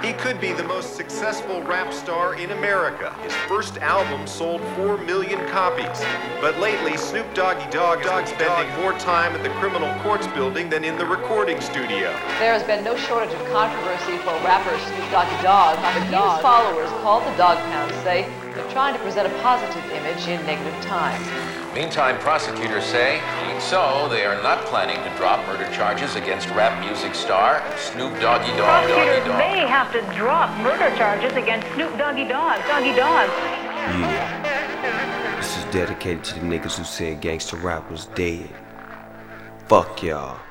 He could be the most successful rap star in America. His first album sold 4 million copies. But lately, Snoop Doggy Dogg has been spending more time at the criminal courts building than in the recording studio. There has been no shortage of controversy for rapper Snoop Doggy Dogg. His followers, called the Dog Pound, say they're trying to present a positive image in negative times. Meantime, prosecutors say, being so, they are not planning to drop murder charges against rap music star Snoop Doggy Dogg. Prosecutors may have to drop murder charges against Snoop Doggy Dogg. Yeah. This is dedicated to the niggas who said gangster rap was dead. Fuck y'all.